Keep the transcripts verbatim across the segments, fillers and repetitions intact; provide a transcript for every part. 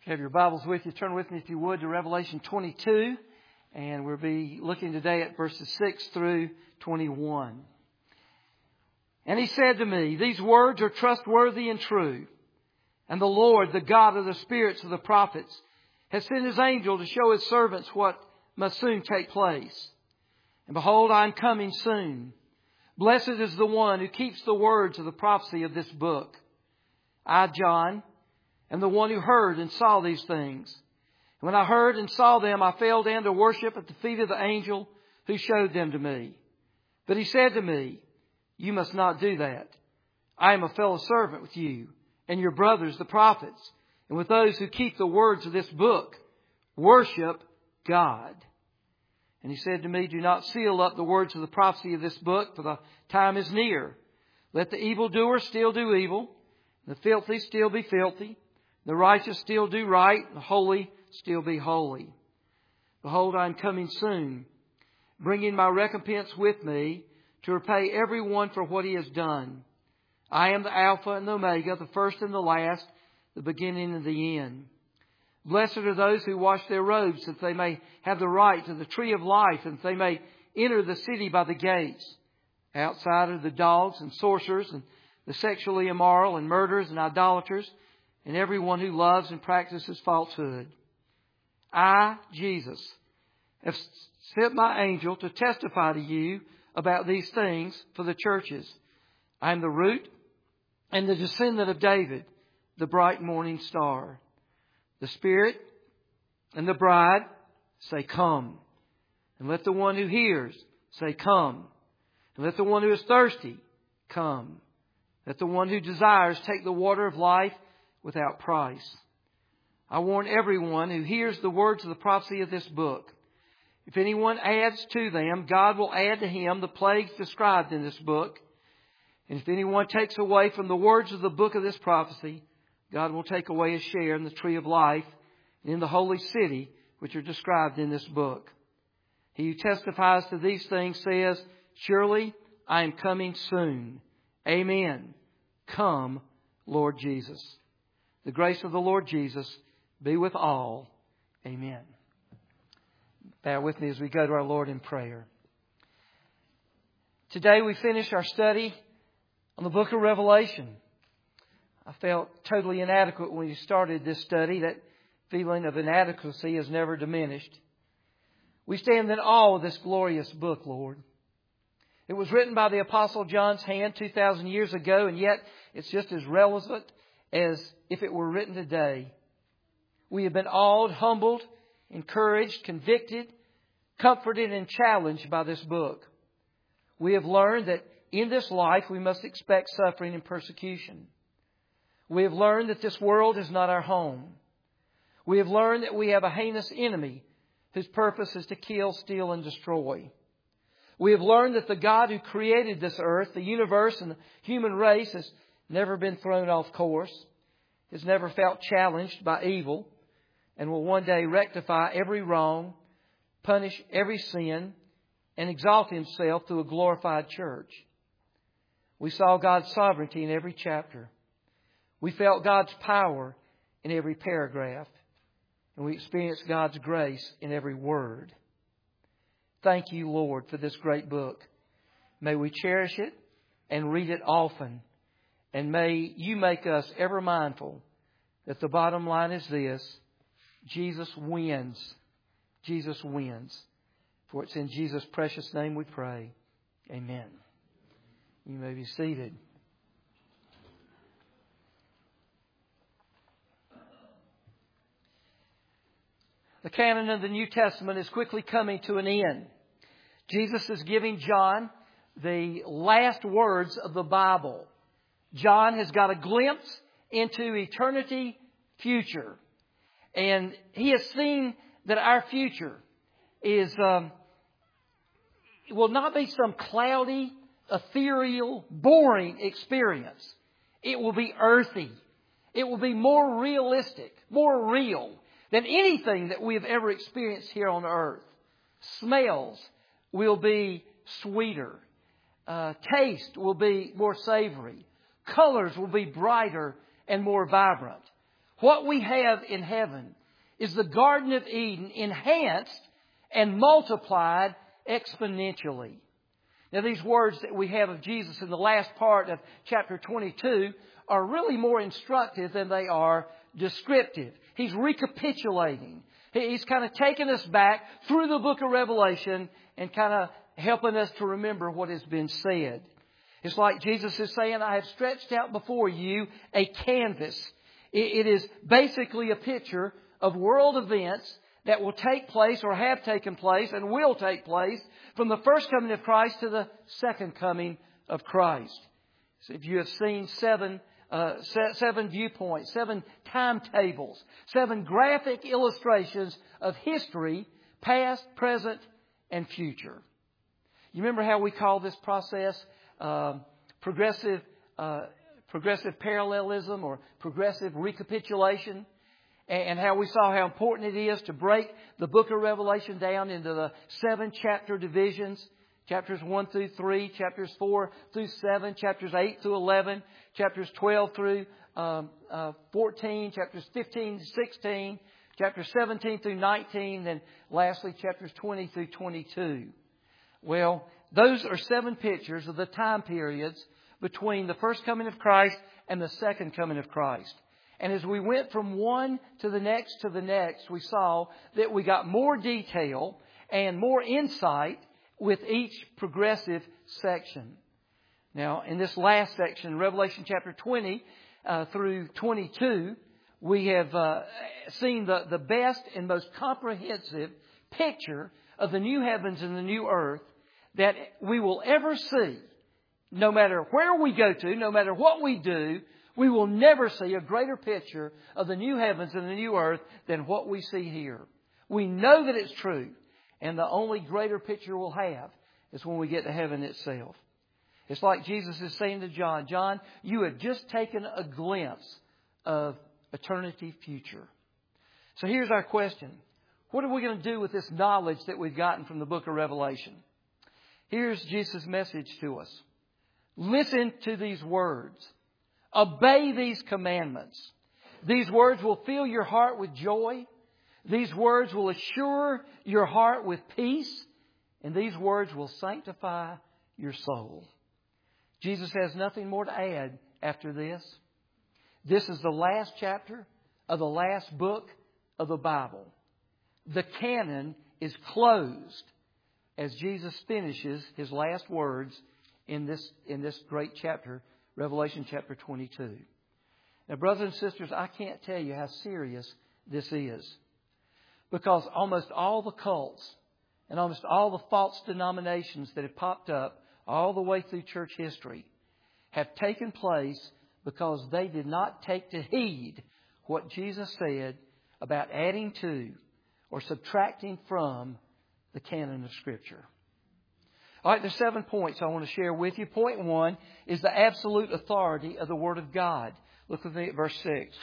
If you have your Bibles with you, turn with me, if you would, to Revelation twenty-two. And we'll be looking today at verses six through twenty-one. And he said to me, "These words are trustworthy and true. And the Lord, the God of the spirits of the prophets, has sent His angel to show His servants what must soon take place. And behold, I am coming soon. Blessed is the one who keeps the words of the prophecy of this book. I, John, am the one who heard and saw these things. And when I heard and saw them, I fell down to worship at the feet of the angel who showed them to me. But he said to me, 'You must not do that. I am a fellow servant with you and your brothers, the prophets, and with those who keep the words of this book. Worship God.' And he said to me, 'Do not seal up the words of the prophecy of this book, for the time is near. Let the evildoer still do evil, the filthy still be filthy, the righteous still do right, the holy still be holy. Behold, I am coming soon, bringing my recompense with me to repay everyone for what he has done. I am the Alpha and the Omega, the first and the last, the beginning and the end. Blessed are those who wash their robes, that they may have the right to the tree of life, and that they may enter the city by the gates. Outside are the dogs and sorcerers and the sexually immoral and murderers and idolaters and everyone who loves and practices falsehood. I, Jesus, have sent my angel to testify to you about these things for the churches. I am the root and the descendant of David, the bright morning star. The Spirit and the bride say, 'Come.' And let the one who hears say, 'Come.' And let the one who is thirsty come. Let the one who desires take the water of life without price. I warn everyone who hears the words of the prophecy of this book. If anyone adds to them, God will add to him the plagues described in this book. And if anyone takes away from the words of the book of this prophecy, God will take away his share in the tree of life and in the holy city, which are described in this book. He who testifies to these things says, 'Surely I am coming soon.' Amen. Come, Lord Jesus." The grace of the Lord Jesus be with all. Amen. Bear with me as we go to our Lord in prayer. Today we finish our study on the book of Revelation. I felt totally inadequate when we started this study. That feeling of inadequacy has never diminished. We stand in awe of this glorious book, Lord. It was written by the Apostle John's hand two thousand years ago, and yet it's just as relevant as if it were written today. We have been awed, humbled, encouraged, convicted, comforted, and challenged by this book. We have learned that in this life we must expect suffering and persecution. We have learned that this world is not our home. We have learned that we have a heinous enemy whose purpose is to kill, steal, and destroy. We have learned that the God who created this earth, the universe, and the human race has never been thrown off course, has never felt challenged by evil, and will one day rectify every wrong, punish every sin, and exalt Himself through a glorified church. We saw God's sovereignty in every chapter. We felt God's power in every paragraph. And we experienced God's grace in every word. Thank you, Lord, for this great book. May we cherish it and read it often. And may you make us ever mindful that the bottom line is this: Jesus wins. Jesus wins. For it's in Jesus' precious name we pray. Amen. You may be seated. The canon of the New Testament is quickly coming to an end. Jesus is giving John the last words of the Bible. John has got a glimpse into eternity future. And he has seen that our future is um, will not be some cloudy, ethereal, boring experience. It will be earthy. It will be more realistic, more real than anything that we have ever experienced here on earth. Smells will be sweeter. Uh, taste will be more savory. Colors will be brighter and more vibrant. What we have in heaven is the Garden of Eden enhanced and multiplied exponentially. Now, these words that we have of Jesus in the last part of chapter twenty-two are really more instructive than they are descriptive. He's recapitulating. He's kind of taking us back through the book of Revelation and kind of helping us to remember what has been said. It's like Jesus is saying, I have stretched out before you a canvas. It is basically a picture of world events that will take place or have taken place and will take place from the first coming of Christ to the second coming of Christ. So if you have seen seven, uh, seven viewpoints, seven timetables, seven graphic illustrations of history, past, present, and future. You remember how we call this process uh, progressive, uh, progressive parallelism or progressive recapitulation? And how we saw how important it is to break the book of Revelation down into the seven chapter divisions. Chapters one through three, chapters four through seven, chapters eight through eleven, chapters twelve through um, uh, fourteen, chapters fifteen to sixteen, chapters seventeen through nineteen, and lastly chapters twenty through twenty-two. Well, those are seven pictures of the time periods between the first coming of Christ and the second coming of Christ. And as we went from one to the next to the next, we saw that we got more detail and more insight with each progressive section. Now, in this last section, Revelation chapter twenty uh, through twenty-two, we have uh, seen the, the best and most comprehensive picture of the new heavens and the new earth that we will ever see. No matter where we go to, no matter what we do, we will never see a greater picture of the new heavens and the new earth than what we see here. We know that it's true. And the only greater picture we'll have is when we get to heaven itself. It's like Jesus is saying to John, John, you have just taken a glimpse of eternity future. So here's our question. What are we going to do with this knowledge that we've gotten from the book of Revelation? Here's Jesus' message to us. Listen to these words. Obey these commandments. These words will fill your heart with joy. These words will assure your heart with peace. And these words will sanctify your soul. Jesus has nothing more to add after this. This is the last chapter of the last book of the Bible. The canon is closed as Jesus finishes His last words in this, in this great chapter, Revelation chapter twenty-two. Now, brothers and sisters, I can't tell you how serious this is. Because almost all the cults and almost all the false denominations that have popped up all the way through church history have taken place because they did not take to heed what Jesus said about adding to or subtracting from the canon of Scripture. All right, there's seven points I want to share with you. Point one is the absolute authority of the Word of God. Look with me at verse six.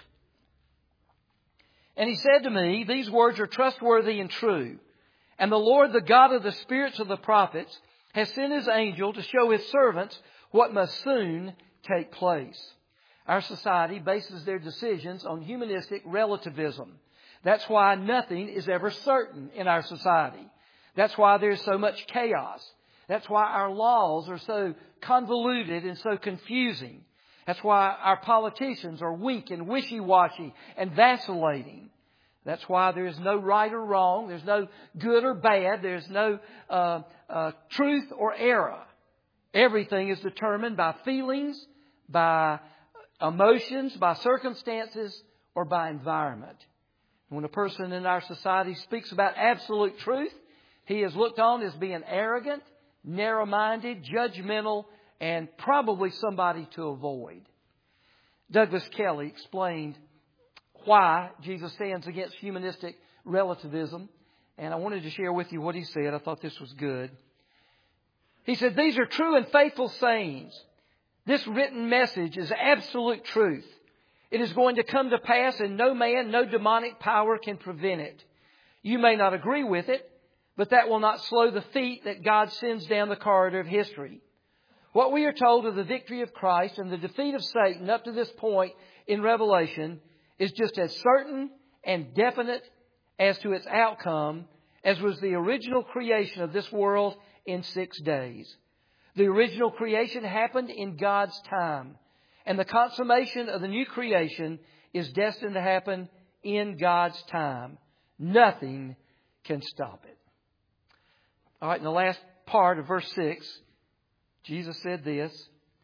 And He said to me, these words are trustworthy and true. And the Lord, the God of the spirits of the prophets, has sent His angel to show His servants what must soon take place. Our society bases their decisions on humanistic relativism. That's why nothing is ever certain in our society. That's why there's so much chaos. That's why our laws are so convoluted and so confusing. That's why our politicians are weak and wishy-washy and vacillating. That's why there is no right or wrong. There's no good or bad. There's no uh, uh, truth or error. Everything is determined by feelings, by emotions, by circumstances, or by environment. When a person in our society speaks about absolute truth, he is looked on as being arrogant, narrow-minded, judgmental, and probably somebody to avoid. Douglas Kelly explained why Jesus stands against humanistic relativism. And I wanted to share with you what he said. I thought this was good. He said, these are true and faithful sayings. This written message is absolute truth. It is going to come to pass and no man, no demonic power can prevent it. You may not agree with it, but that will not slow the feet that God sends down the corridor of history. What we are told of the victory of Christ and the defeat of Satan up to this point in Revelation is just as certain and definite as to its outcome as was the original creation of this world in six days. The original creation happened in God's time, and the consummation of the new creation is destined to happen in God's time. Nothing can stop it. All right, in the last part of verse six, Jesus said this.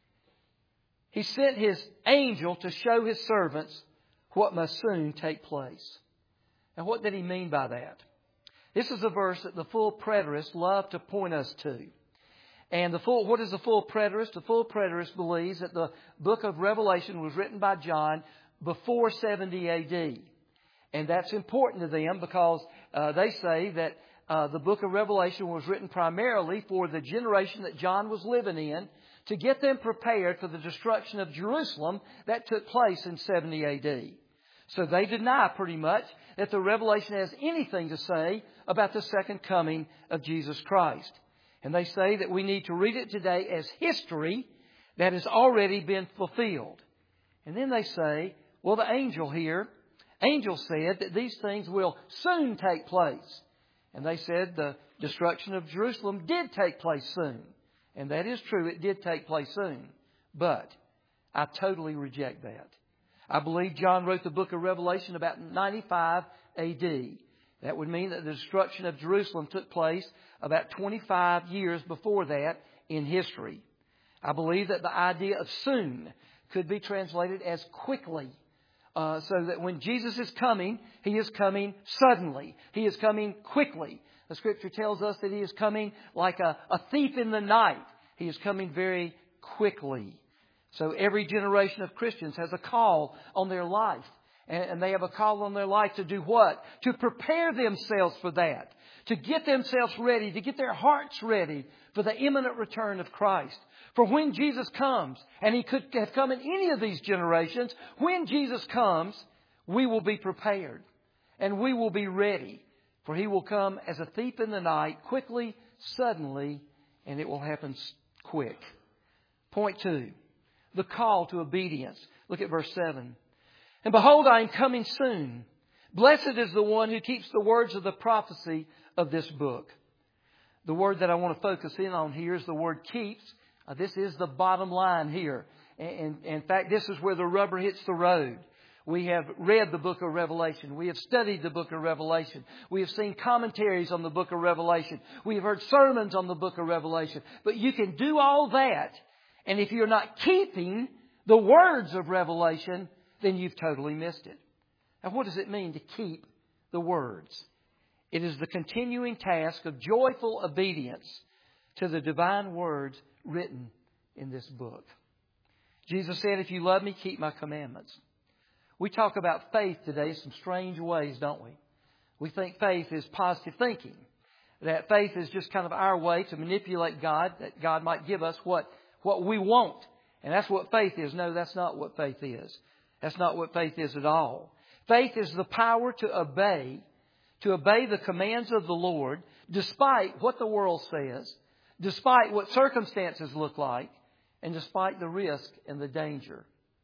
He sent His angel to show His servants what must soon take place. Now, what did He mean by that? This is a verse that the full preterists love to point us to. And the full, what is the full preterist? The full preterist believes that the book of Revelation was written by John before seventy A D. And that's important to them because uh, they say that uh, the book of Revelation was written primarily for the generation that John was living in to get them prepared for the destruction of Jerusalem that took place in seventy A D. So they deny pretty much that the Revelation has anything to say about the second coming of Jesus Christ. And they say that we need to read it today as history that has already been fulfilled. And then they say, well, the angel here, angel said that these things will soon take place. And they said the destruction of Jerusalem did take place soon. And that is true, it did take place soon. But I totally reject that. I believe John wrote the book of Revelation about ninety-five A D. That would mean that the destruction of Jerusalem took place about twenty-five years before that in history. I believe that the idea of soon could be translated as quickly. Uh, so that when Jesus is coming, He is coming suddenly. He is coming quickly. The Scripture tells us that He is coming like a, a thief in the night. He is coming very quickly. So every generation of Christians has a call on their life. And they have a call on their life to do what? To prepare themselves for that. To get themselves ready. To get their hearts ready for the imminent return of Christ. For when Jesus comes, and He could have come in any of these generations, when Jesus comes, we will be prepared. And we will be ready. For He will come as a thief in the night, quickly, suddenly, and it will happen quick. Point two. The call to obedience. Look at verse seven. And behold, I am coming soon. Blessed is the one who keeps the words of the prophecy of this book. The word that I want to focus in on here is the word keeps. Uh, this is the bottom line here. And, and in fact, this is where the rubber hits the road. We have read the book of Revelation. We have studied the book of Revelation. We have seen commentaries on the book of Revelation. We have heard sermons on the book of Revelation. But you can do all that. And if you're not keeping the words of Revelation, then you've totally missed it. Now, what does it mean to keep the words? It is the continuing task of joyful obedience to the divine words written in this book. Jesus said, if you love me, keep my commandments. We talk about faith today in some strange ways, don't we? We think faith is positive thinking. That faith is just kind of our way to manipulate God, that God might give us what, what we want. And that's what faith is. No, that's not what faith is. That's not what faith is at all. Faith is the power to obey, to obey the commands of the Lord, despite what the world says, despite what circumstances look like, and despite the risk and the danger.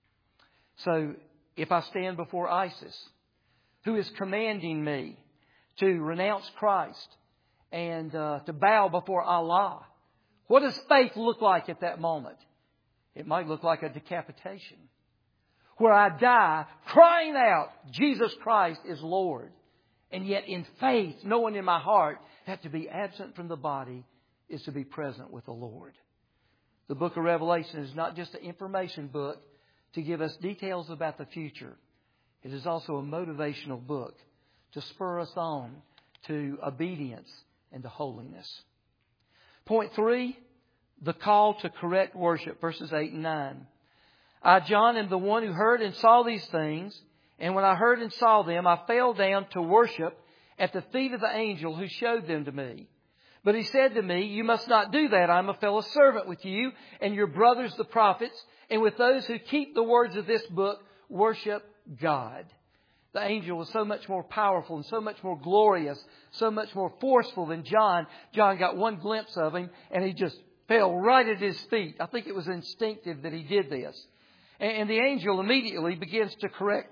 So, if I stand before ISIS, who is commanding me to renounce Christ and uh, to bow before Allah, what does faith look like at that moment? It might look like a decapitation, where I die crying out, Jesus Christ is Lord. And yet in faith, knowing in my heart that to be absent from the body is to be present with the Lord. The book of Revelation is not just an information book to give us details about the future. It is also a motivational book to spur us on to obedience and to holiness. Point three, the call to correct worship, verses eight and nine. I, John, am the one who heard and saw these things. And when I heard and saw them, I fell down to worship at the feet of the angel who showed them to me. But he said to me, you must not do that. I am a fellow servant with you and your brothers, the prophets, and with those who keep the words of this book, worship God. The angel was so much more powerful and so much more glorious, so much more forceful than John. John got one glimpse of him and he just fell right at his feet. I think it was instinctive that he did this. And the angel immediately begins to correct,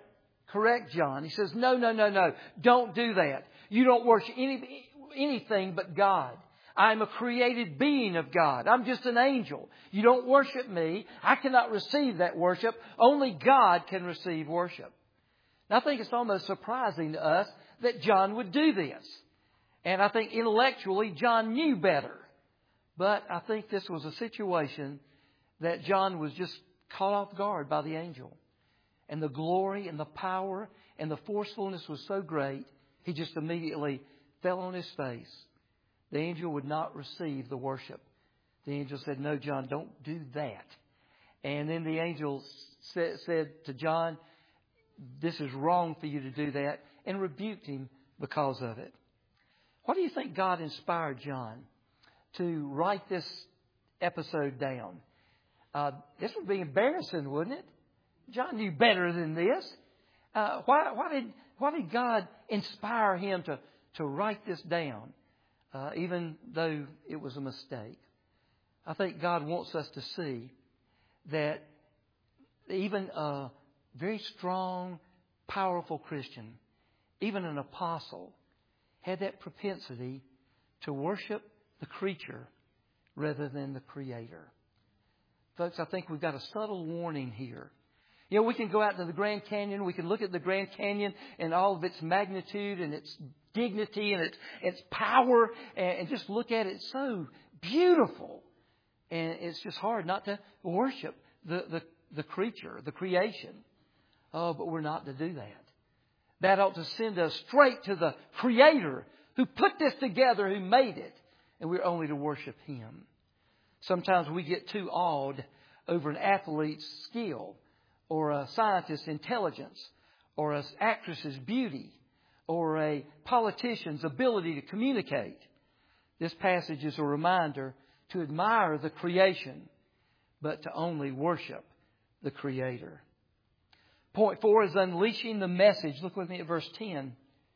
correct John. He says, no, no, no, no. Don't do that. You don't worship any, anything but God. I'm a created being of God. I'm just an angel. You don't worship me. I cannot receive that worship. Only God can receive worship. And I think it's almost surprising to us that John would do this. And I think intellectually John knew better. But I think this was a situation that John was just caught off guard by the angel. And the glory and the power and the forcefulness was so great, he just immediately fell on his face. The angel would not receive the worship. The angel said, no, John, don't do that. And then the angel sa- said to John, this is wrong for you to do that, and rebuked him because of it. Why do you think God inspired John to write this episode down? Uh, this would be embarrassing, wouldn't it? John knew better than this. Uh, why, why did why did God inspire him to, to write this down? Uh, even though it was a mistake. I think God wants us to see that even a very strong, powerful Christian, even an apostle, had that propensity to worship the creature rather than the Creator. Folks, I think we've got a subtle warning here. You know, we can go out to the Grand Canyon. We can look at the Grand Canyon and all of its magnitude and its dignity and its, its power and, and just look at it. It's so beautiful. And it's just hard not to worship the, the, the creature, the creation. Oh, but we're not to do that. That ought to send us straight to the Creator who put this together, who made it. And we're only to worship Him. Sometimes we get too awed over an athlete's skill, or a scientist's intelligence, or an actress's beauty, or a politician's ability to communicate. This passage is a reminder to admire the creation, but to only worship the Creator. Point four is unleashing the message. Look with me at verse ten.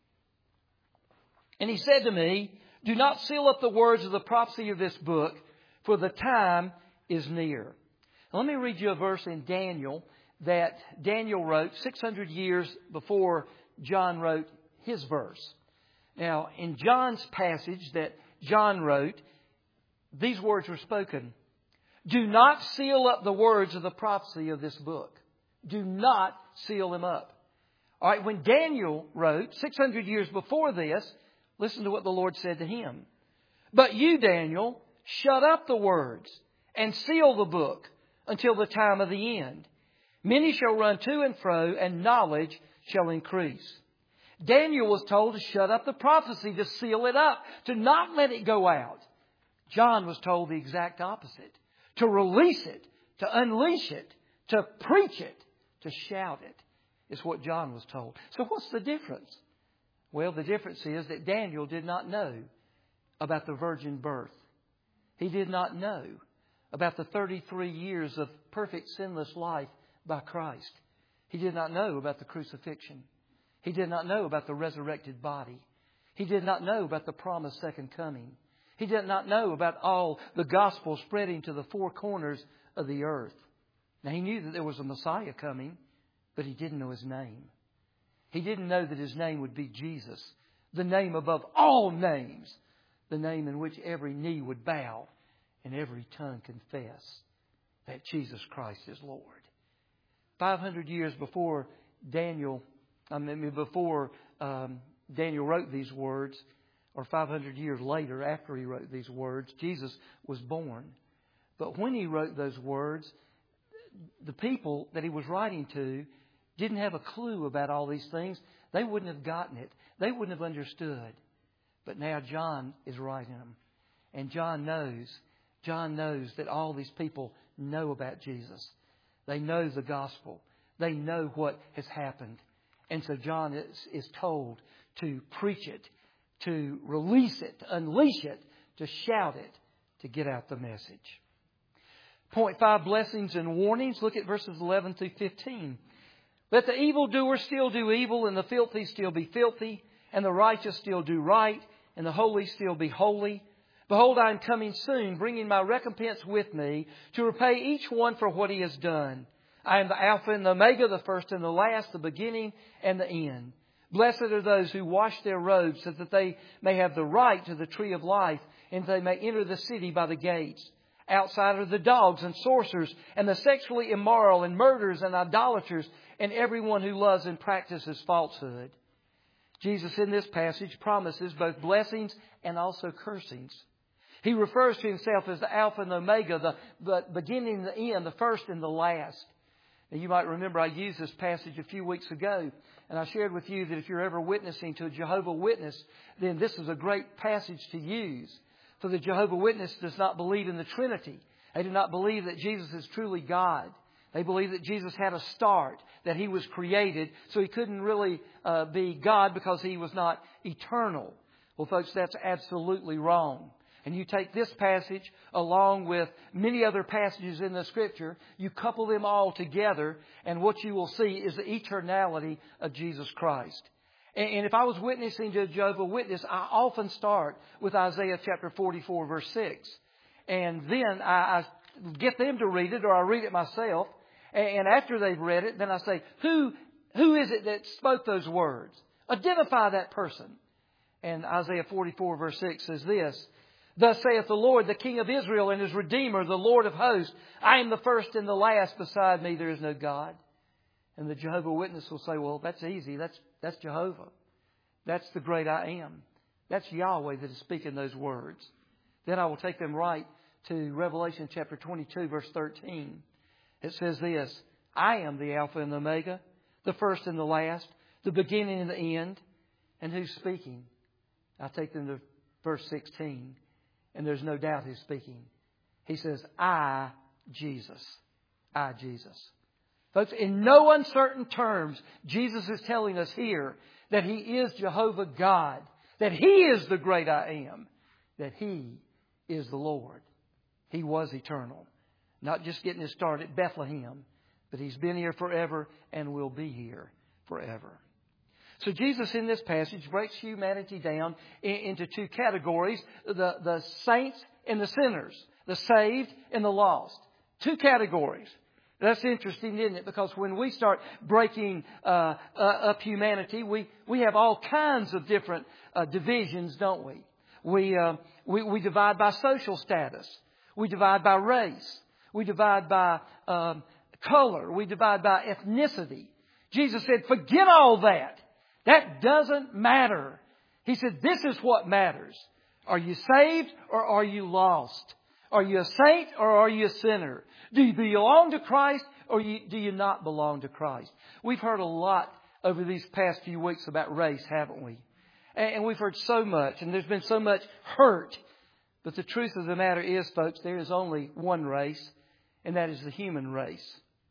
And he said to me, do not seal up the words of the prophecy of this book, for the time is near. Now, let me read you a verse in Daniel that Daniel wrote six hundred years before John wrote his verse. Now, in John's passage that John wrote, these words were spoken. Do not seal up the words of the prophecy of this book. Do not seal them up. All right, when Daniel wrote six hundred years before this, listen to what the Lord said to him. But you, Daniel, shut up the words and seal the book until the time of the end. Many shall run to and fro, and knowledge shall increase. Daniel was told to shut up the prophecy, to seal it up, to not let it go out. John was told the exact opposite. To release it, to unleash it, to preach it, to shout it, is what John was told. So what's the difference? Well, the difference is that Daniel did not know about the virgin birth. He did not know about the thirty-three years of perfect sinless life by Christ. He did not know about the crucifixion. He did not know about the resurrected body. He did not know about the promised second coming. He did not know about all the gospel spreading to the four corners of the earth. Now, he knew that there was a Messiah coming, but he didn't know His name. He didn't know that His name would be Jesus, the name above all names, the name in which every knee would bow and every tongue confess that Jesus Christ is Lord. Five hundred years before Daniel, I mean, before um, Daniel wrote these words, or five hundred years later after he wrote these words, Jesus was born. But when he wrote those words, the people that he was writing to didn't have a clue about all these things. They wouldn't have gotten it. They wouldn't have understood. But now John is writing them. And John knows, John knows that all these people know about Jesus. They know the gospel. They know what has happened. And so John is, is told to preach it, to release it, to unleash it, to shout it, to get out the message. Point five, blessings and warnings. Look at verses eleven through fifteen. Let the evildoer still do evil, and the filthy still be filthy, and the righteous still do right, and the holy still be holy. Behold, I am coming soon, bringing my recompense with me to repay each one for what he has done. I am the Alpha and the Omega, the first and the last, the beginning and the end. Blessed are those who wash their robes so that they may have the right to the tree of life and they may enter the city by the gates. Outside are the dogs and sorcerers and the sexually immoral and murderers and idolaters and everyone who loves and practices falsehood. Jesus in this passage promises both blessings and also cursings. He refers to Himself as the Alpha and the Omega, the, the beginning and the end, the first and the last. And you might remember I used this passage a few weeks ago, and I shared with you that if you're ever witnessing to a Jehovah's Witness, then this is a great passage to use. For the Jehovah's Witness does not believe in the Trinity. They do not believe that Jesus is truly God. They believe that Jesus had a start, that He was created, so He couldn't really uh, be God because He was not eternal. Well, folks, that's absolutely wrong. And you take this passage along with many other passages in the Scripture, you couple them all together, and what you will see is the eternality of Jesus Christ. And if I was witnessing to a Jehovah's Witness, I often start with Isaiah chapter forty-four, verse six. And then I, I get them to read it, or I read it myself. And after they've read it, then I say, who, who is it that spoke those words? Identify that person. And Isaiah forty-four, verse six says this, Thus saith the Lord, the King of Israel and His Redeemer, the Lord of hosts, I am the first and the last. Beside me there is no God. And the Jehovah's Witness will say, well, that's easy. That's, that's Jehovah. That's the great I am. That's Yahweh that is speaking those words. Then I will take them right to Revelation chapter twenty-two, verse thirteen. It says this, I am the Alpha and the Omega, the first and the last, the beginning and the end. And who's speaking? I take them to verse sixteen. And there's no doubt who's speaking. He says, I, Jesus. I, Jesus. Folks, in no uncertain terms, Jesus is telling us here that He is Jehovah God, that He is the great I am, that He is the Lord. He was eternal. Not just getting His start at Bethlehem, but He's been here forever and will be here forever. So Jesus in this passage breaks humanity down into two categories, the, the saints and the sinners, the saved and the lost. Two categories. That's interesting, isn't it? Because when we start breaking uh, uh, up humanity, we, we have all kinds of different uh, divisions, don't we? We, uh, we? We divide by social status. We divide by race. We divide by um, color. We divide by ethnicity. Jesus said, forget all that. That doesn't matter. He said, this is what matters. Are you saved or are you lost? Are you a saint or are you a sinner? Do you belong to Christ or do you not belong to Christ? We've heard a lot over these past few weeks about race, haven't we? And we've heard so much and there's been so much hurt. But the truth of the matter is, folks, there is only one race, and that is the human race.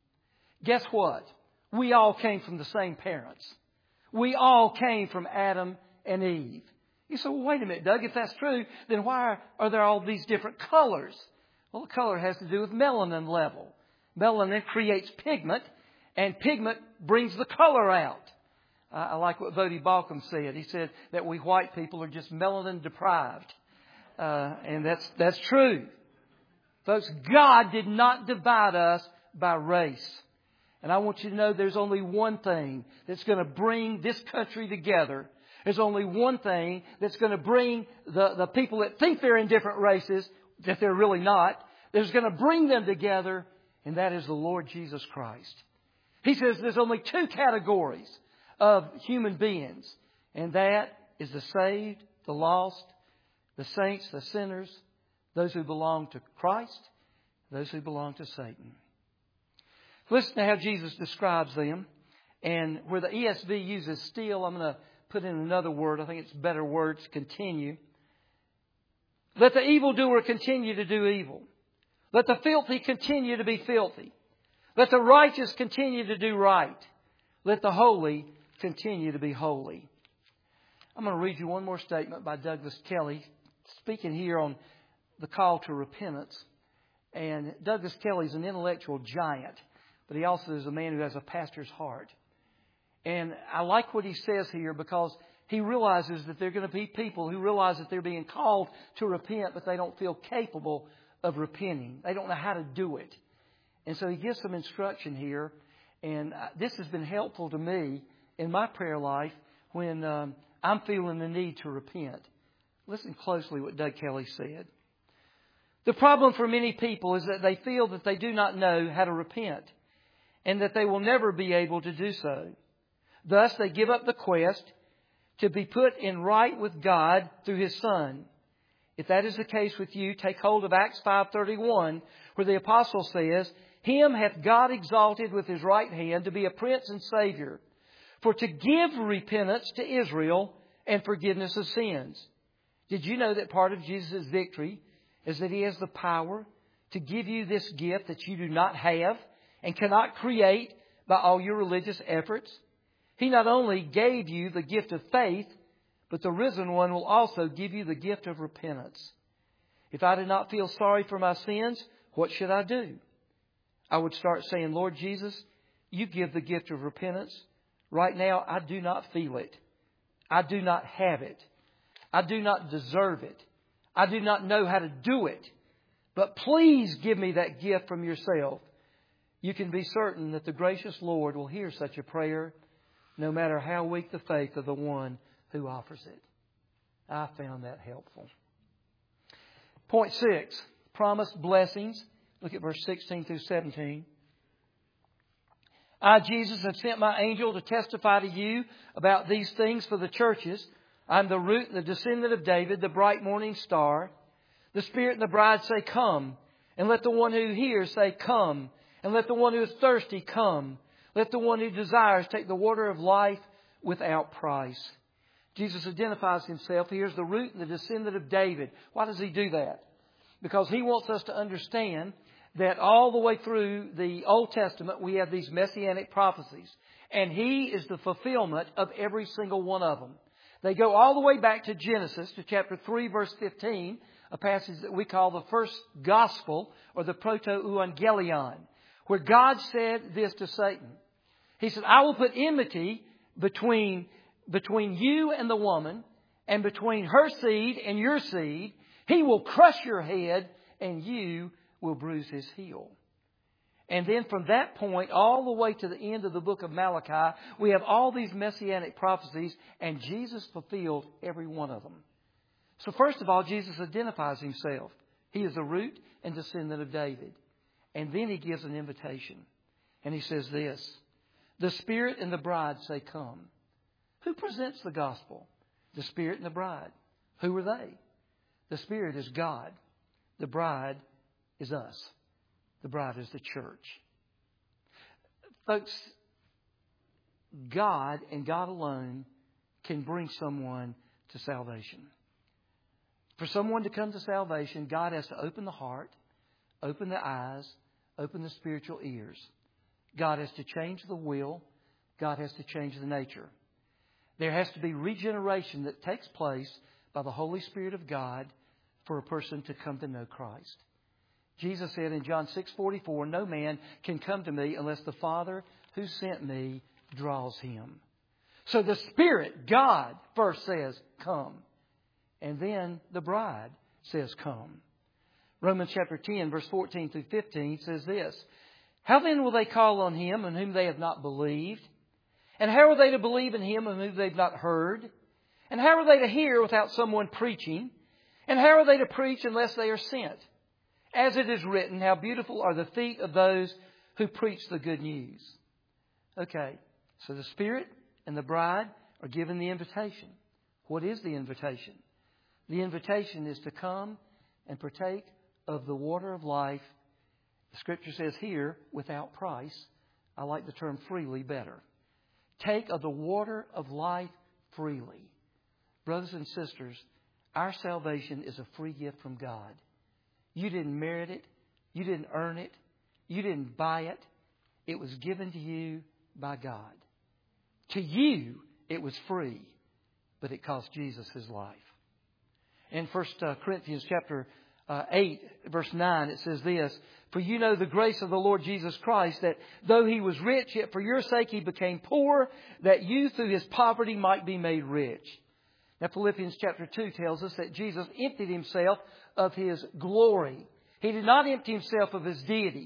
Guess what? We all came from the same parents. We all came from Adam and Eve. You say, well, wait a minute, Doug, if that's true, then why are there all these different colors? Well, the color has to do with melanin level. Melanin creates pigment, and pigment brings the color out. I, I like what Bodie Balcom said. He said that we white people are just melanin deprived. Uh, and that's, that's true. Folks, God did not divide us by race. And I want you to know there's only one thing that's going to bring this country together. There's only one thing that's going to bring the, the people that think they're in different races, that they're really not, that's going to bring them together, and that is the Lord Jesus Christ. He says there's only two categories of human beings, and that is the saved, the lost, the saints, the sinners, those who belong to Christ, those who belong to Satan. Listen to how Jesus describes them. And where the E S V uses steal, I'm going to put in another word. I think it's better words, continue. Let the evildoer continue to do evil. Let the filthy continue to be filthy. Let the righteous continue to do right. Let the holy continue to be holy. I'm going to read you one more statement by Douglas Kelly, speaking here on the call to repentance. And Douglas Kelly is an intellectual giant, but he also is a man who has a pastor's heart. And I like what he says here because he realizes that there are going to be people who realize that they're being called to repent, but they don't feel capable of repenting. They don't know how to do it. And so he gives some instruction here. And this has been helpful to me in my prayer life when um, I'm feeling the need to repent. Listen closely what Doug Kelly said. The problem for many people is that they feel that they do not know how to repent and that they will never be able to do so. Thus, they give up the quest to be put in right with God through His Son. If that is the case with you, take hold of Acts five thirty-one, where the apostle says, Him hath God exalted with His right hand to be a Prince and Savior, for to give repentance to Israel and forgiveness of sins. Did you know that part of Jesus' victory is that He has the power to give you this gift that you do not have and cannot create by all your religious efforts? He not only gave you the gift of faith, but the risen One will also give you the gift of repentance. If I did not feel sorry for my sins, what should I do? I would start saying, Lord Jesus, You give the gift of repentance. Right now, I do not feel it. I do not have it. I do not deserve it. I do not know how to do it. But please give me that gift from Yourself. You can be certain that the gracious Lord will hear such a prayer, no matter how weak the faith of the one who offers it. I found that helpful. Point six, promised blessings. Look at verse sixteen through seventeen. I, Jesus, have sent my angel to testify to you about these things for the churches. I am the root and the descendant of David, the bright morning star. The Spirit and the bride say, Come. And let the one who hears say, Come. And let the one who is thirsty come. Let the one who desires take the water of life without price. Jesus identifies Himself. He is the root and the descendant of David. Why does He do that? Because He wants us to understand that all the way through the Old Testament, we have these messianic prophecies. And He is the fulfillment of every single one of them. They go all the way back to Genesis, to chapter three, verse fifteen, a passage that we call the first gospel, or the proto-evangelion, where God said this to Satan. He said, I will put enmity between, between you and the woman, and between her seed and your seed. He will crush your head, and you will bruise his heel. And then from that point all the way to the end of the book of Malachi, we have all these messianic prophecies, and Jesus fulfilled every one of them. So first of all, Jesus identifies Himself. He is the root and descendant of David. And then He gives an invitation. And He says this, the Spirit and the bride say, Come. Who presents the gospel? The Spirit and the bride. Who are they? The Spirit is God. The bride is us. The bride is the church. Folks, God and God alone can bring someone to salvation. For someone to come to salvation, God has to open the heart, open the eyes, open the spiritual ears. God has to change the will. God has to change the nature. There has to be regeneration that takes place by the Holy Spirit of God for a person to come to know Christ. Jesus said in John six forty-four, no man can come to me unless the Father who sent me draws him. So the Spirit, God, first says, Come. And then the bride says, Come. Romans chapter ten, verse fourteen through fifteen says this, How then will they call on Him in whom they have not believed? And how are they to believe in Him in whom they've not heard? And how are they to hear without someone preaching? And how are they to preach unless they are sent? As it is written, how beautiful are the feet of those who preach the good news. Okay, so the Spirit and the bride are given the invitation. What is the invitation? The invitation is to come and partake of the water of life. The Scripture says here, without price. I like the term freely better. Take of the water of life freely. Brothers and sisters, our salvation is a free gift from God. You didn't merit it. You didn't earn it. You didn't buy it. It was given to you by God. To you, it was free, but it cost Jesus His life. In First Corinthians chapter eight, verse nine, it says this, For you know the grace of the Lord Jesus Christ, that though He was rich, yet for your sake He became poor, that you through His poverty might be made rich. Now Philippians chapter two tells us that Jesus emptied Himself of His glory. He did not empty Himself of His deity.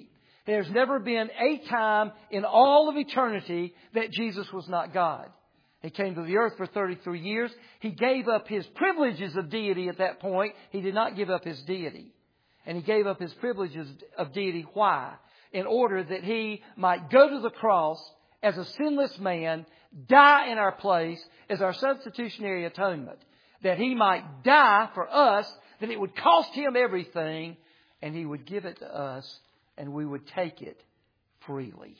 There's never been a time in all of eternity that Jesus was not God. He came to the earth for thirty-three years. He gave up His privileges of deity at that point. He did not give up His deity. And He gave up His privileges of deity. Why? In order that He might go to the cross as a sinless man, die in our place as our substitutionary atonement. That He might die for us, that it would cost Him everything, and He would give it to us, and we would take it freely.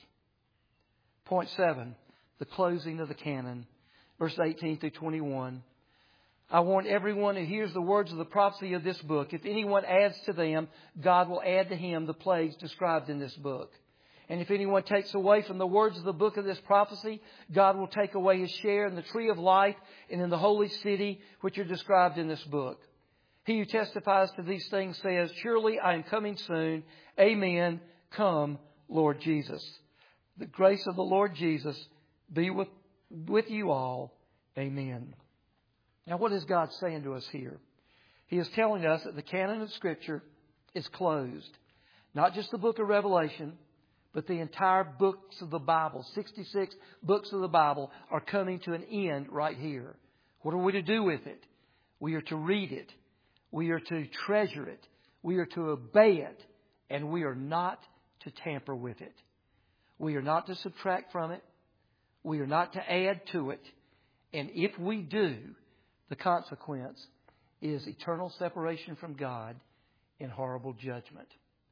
Point seven, the closing of the canon. Verse eighteen through twenty-one. I want everyone who hears the words of the prophecy of this book, if anyone adds to them, God will add to him the plagues described in this book. And if anyone takes away from the words of the book of this prophecy, God will take away his share in the tree of life and in the holy city, which are described in this book. He who testifies to these things says, surely I am coming soon. Amen. Come, Lord Jesus. The grace of the Lord Jesus be with, with you all. Amen. Now, what is God saying to us here? He is telling us that the canon of Scripture is closed. Not just the book of Revelation, but the entire books of the Bible. sixty-six books of the Bible are coming to an end right here. What are we to do with it? We are to read it. We are to treasure it. We are to obey it. And we are not to tamper with it. We are not to subtract from it. We are not to add to it. And if we do, the consequence is eternal separation from God and horrible judgment.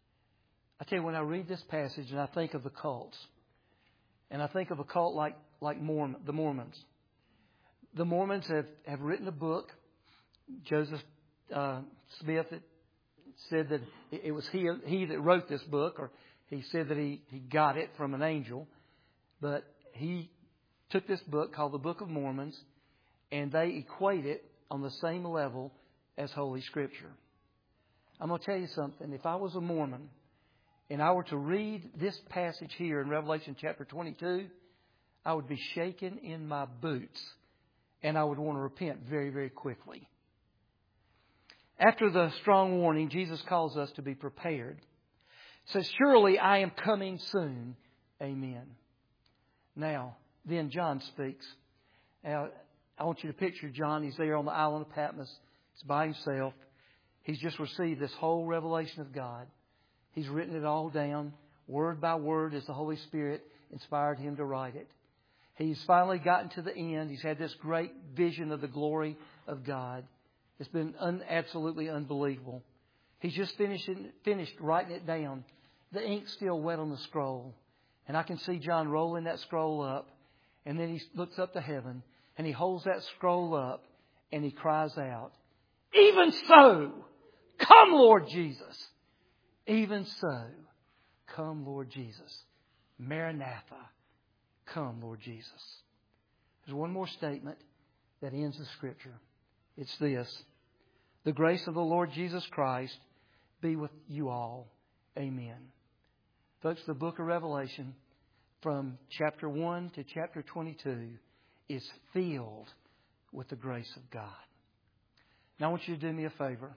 I tell you, when I read this passage and I think of the cults, and I think of a cult like, like Mormon, the Mormons. The Mormons have, have written a book. Joseph uh, Smith said that it was he, he that wrote this book, or he said that he, he got it from an angel. But he took this book called the Book of Mormons, and they equate it on the same level as Holy Scripture. I'm going to tell you something. If I was a Mormon and I were to read this passage here in Revelation chapter twenty-two, I would be shaken in my boots and I would want to repent very, very quickly. After the strong warning, Jesus calls us to be prepared. He says, surely I am coming soon. Amen. Now, then John speaks. Now, I want you to picture John. He's there on the island of Patmos. He's by himself. He's just received this whole revelation of God. He's written it all down, word by word, as the Holy Spirit inspired him to write it. He's finally gotten to the end. He's had this great vision of the glory of God. It's been un- absolutely unbelievable. He's just finished, finished writing it down. The ink's still wet on the scroll. And I can see John rolling that scroll up. And then he looks up to heaven. And he holds that scroll up. And he cries out, even so, come Lord Jesus. Even so, come Lord Jesus. Maranatha, come Lord Jesus. There's one more statement that ends the Scripture. It's this. The grace of the Lord Jesus Christ be with you all. Amen. Folks, the book of Revelation from chapter one to chapter twenty-two is filled with the grace of God. Now I want you to do me a favor.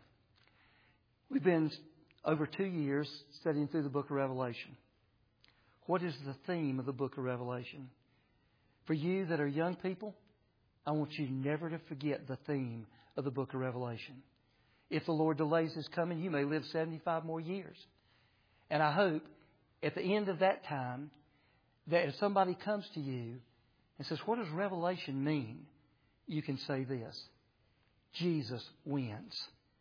We've been over two years studying through the book of Revelation. What is the theme of the book of Revelation? For you that are young people, I want you never to forget the theme of the book of Revelation. If the Lord delays His coming, you may live seventy-five more years. And I hope at the end of that time that if somebody comes to you and says, what does Revelation mean? You can say this. Jesus wins.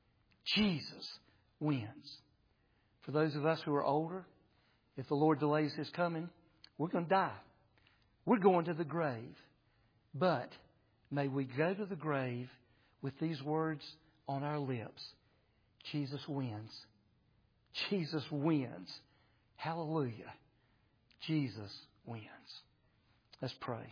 Jesus wins. For those of us who are older, if the Lord delays His coming, we're going to die. We're going to the grave. But may we go to the grave with these words on our lips. Jesus wins. Jesus wins. Hallelujah. Jesus wins. Let's pray.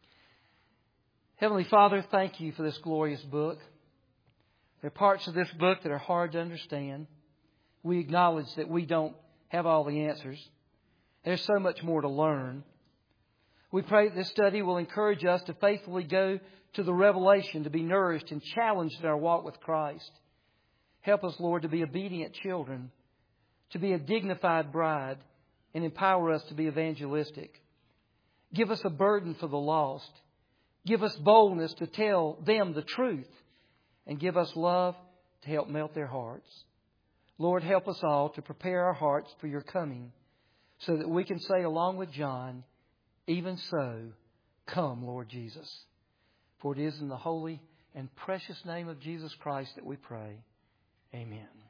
Heavenly Father, thank You for this glorious book. There are parts of this book that are hard to understand. We acknowledge that we don't have all the answers. There's so much more to learn. We pray that this study will encourage us to faithfully go to the revelation, to be nourished and challenged in our walk with Christ. Help us, Lord, to be obedient children, to be a dignified bride, and empower us to be evangelistic. Give us a burden for the lost. Give us boldness to tell them the truth. And give us love to help melt their hearts. Lord, help us all to prepare our hearts for Your coming so that we can say along with John, even so, come, Lord Jesus. For it is in the holy and precious name of Jesus Christ that we pray. Amen.